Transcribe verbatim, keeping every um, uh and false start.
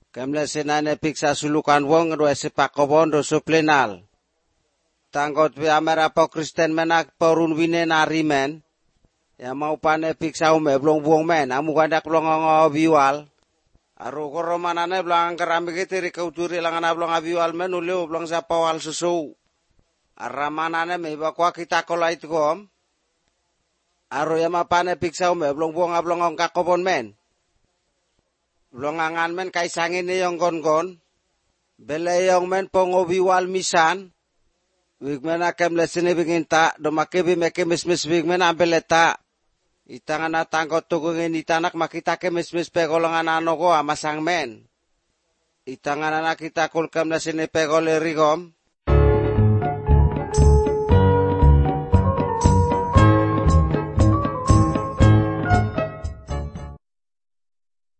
Kemlesinane biksa sulukan wong ro sepakowon ro suplenal. Tanggot pi amera po Kristen menak porun wine narimen. Ya mau pane biksa ume blong wong men amu kandak blong ngabiwal. Aru koromanane blong keramik itiri kauturi langan blong abiwal men uleu blong sapawal susu. Aramanane me bakwa kita kola itu kom. Aru ya mapane biksa ume blong wong ablong ngakopon men. Blong angan men kaisangin ni yung kon-kon. Bele yung men pongobiwal misan. Wigmen akem lesini binginta. Domakibi mekimismis wigmen ambeleta. Itangan na tangkot tugungin itanak makita kemismis pegolongan ano ko amasang men. Itangan na nakita kulkem lesini pegole rigom.